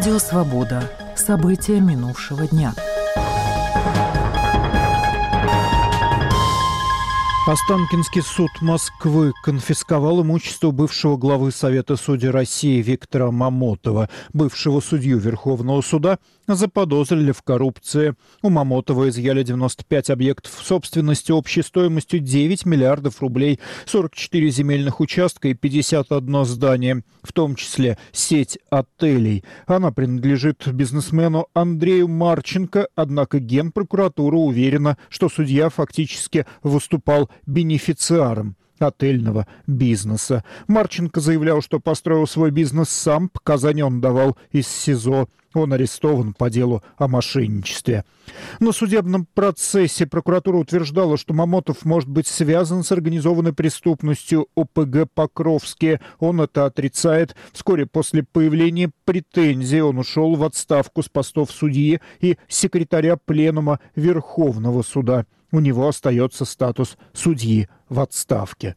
Радио «Свобода». События минувшего дня. Останкинский суд Москвы конфисковал имущество бывшего главы Совета судей России Виктора Мамотова. Бывшего судью Верховного суда заподозрили в коррупции. У Мамотова изъяли 95 объектов собственности общей стоимостью 9 миллиардов рублей, 44 земельных участка и 51 здание, в том числе сеть отелей. Она принадлежит бизнесмену Андрею Марченко, однако Генпрокуратура уверена, что судья фактически выступал бенефициаром отельного бизнеса. Марченко заявлял, что построил свой бизнес сам, показания он давал из СИЗО. Он арестован по делу о мошенничестве. На судебном процессе прокуратура утверждала, что Мамотов может быть связан с организованной преступностью ОПГ «Покровские». Он это отрицает. Вскоре после появления претензий он ушел в отставку с постов судьи и секретаря Пленума Верховного суда. У него остается статус судьи в отставке.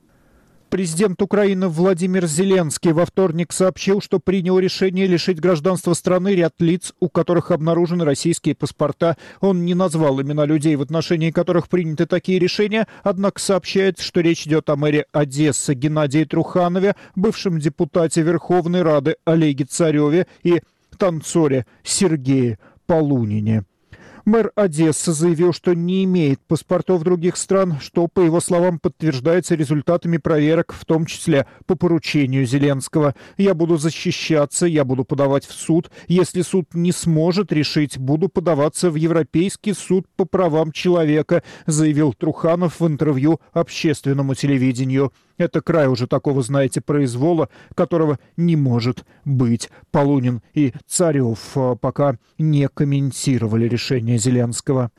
Президент Украины Владимир Зеленский во вторник сообщил, что принял решение лишить гражданства страны ряд лиц, у которых обнаружены российские паспорта. Он не назвал имена людей, в отношении которых приняты такие решения, однако сообщает, что речь идет о мэре Одессы Геннадии Труханове, бывшем депутате Верховной Рады Олеге Цареве и танцоре Сергее Полунине. Мэр Одессы заявил, что не имеет паспортов других стран, что, по его словам, подтверждается результатами проверок, в том числе по поручению Зеленского. «Я буду защищаться, я буду подавать в суд. Если суд не сможет решить, буду подаваться в Европейский суд по правам человека», заявил Труханов в интервью общественному телевидению. «Это край уже такого, знаете, произвола, которого не может быть». Полунин и Царев пока не комментировали решение Зеленского.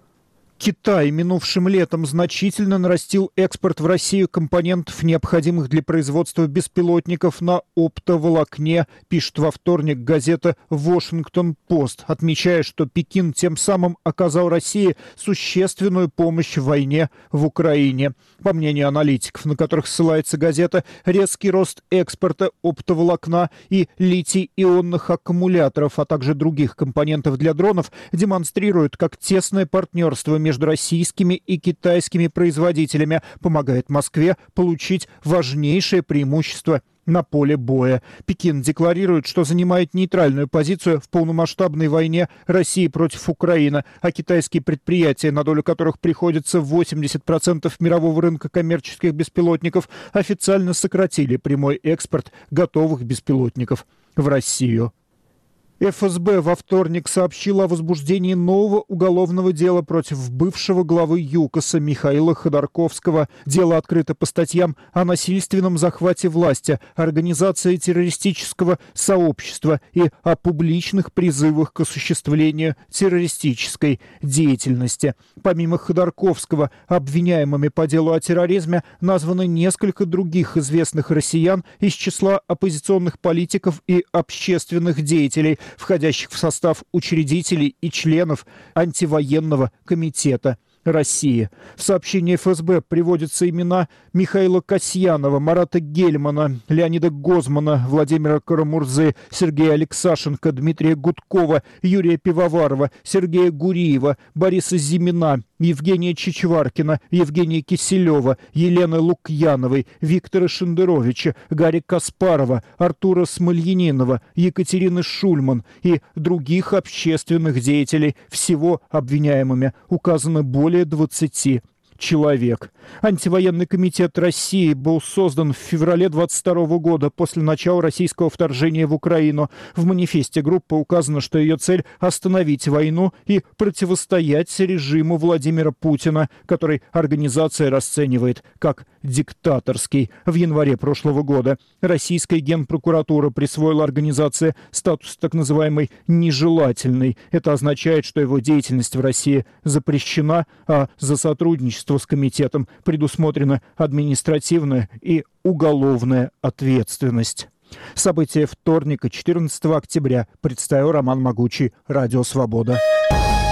Китай минувшим летом значительно нарастил экспорт в Россию компонентов, необходимых для производства беспилотников на оптоволокне, пишет во вторник газета «Вашингтон-Пост», отмечая, что Пекин тем самым оказал России существенную помощь в войне в Украине. По мнению аналитиков, на которых ссылается газета, резкий рост экспорта оптоволокна и литий-ионных аккумуляторов, а также других компонентов для дронов демонстрирует, как тесное партнерство между российскими и китайскими производителями помогает Москве получить важнейшее преимущество на поле боя. Пекин декларирует, что занимает нейтральную позицию в полномасштабной войне России против Украины, а китайские предприятия, на долю которых приходится 80% мирового рынка коммерческих беспилотников, официально сократили прямой экспорт готовых беспилотников в Россию. ФСБ во вторник сообщила о возбуждении нового уголовного дела против бывшего главы ЮКОСа Михаила Ходорковского. Дело открыто по статьям о насильственном захвате власти, организации террористического сообщества и о публичных призывах к осуществлению террористической деятельности. Помимо Ходорковского, обвиняемыми по делу о терроризме названы несколько других известных россиян из числа оппозиционных политиков и общественных деятелей, входящих в состав учредителей и членов антивоенного комитета России. В сообщении ФСБ приводятся имена Михаила Касьянова, Марата Гельмана, Леонида Гозмана, Владимира Карамурзы, Сергея Алексашенко, Дмитрия Гудкова, Юрия Пивоварова, Сергея Гуриева, Бориса Зимина, Евгения Чичваркина, Евгения Киселева, Елены Лукьяновой, Виктора Шендеровича, Гарри Каспарова, Артура Смольянинова, Екатерины Шульман и других общественных деятелей. Всего обвиняемыми указано более 20 человек. Антивоенный комитет России был создан в феврале 22 года после начала российского вторжения в Украину. В манифесте группы указано, что ее цель – остановить войну и противостоять режиму Владимира Путина, который организация расценивает как диктаторский. В январе прошлого года российская генпрокуратура присвоила организации статус так называемой «нежелательной». Это означает, что его деятельность в России запрещена, а за сотрудничество с комитетом предусмотрена административная и уголовная ответственность. События вторника, 14 октября. Представил Роман Могучий. Радио «Свобода».